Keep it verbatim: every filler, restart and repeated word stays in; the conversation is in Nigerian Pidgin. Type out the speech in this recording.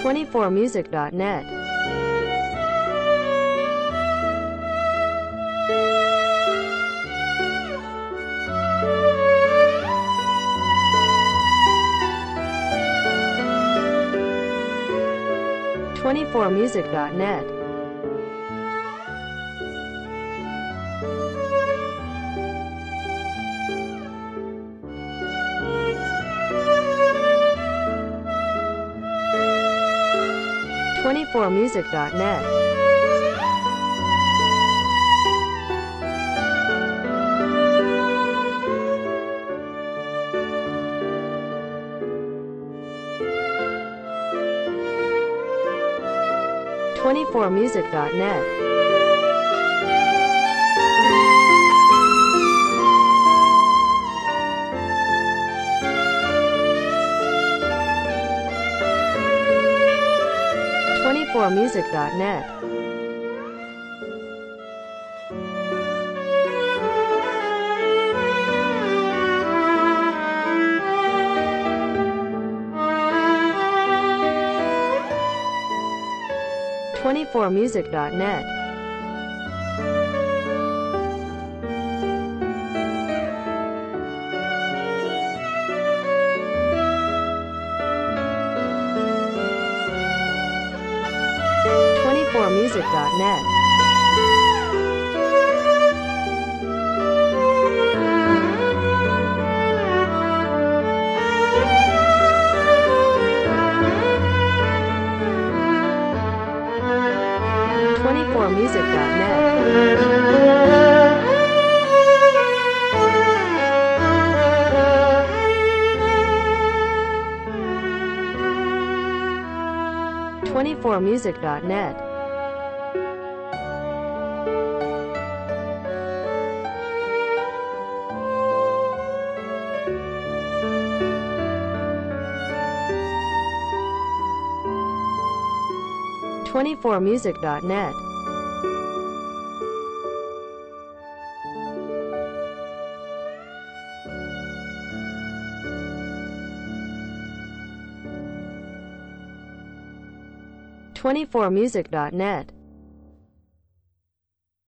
twenty-four music dot net twenty-four music dot net twenty-four music dot net twenty-four music dot net twenty-four music dot net twenty-four music dot net twenty-four music dot net twenty-four music dot net twenty-four music dot net twenty-four music dot net twenty-four music dot net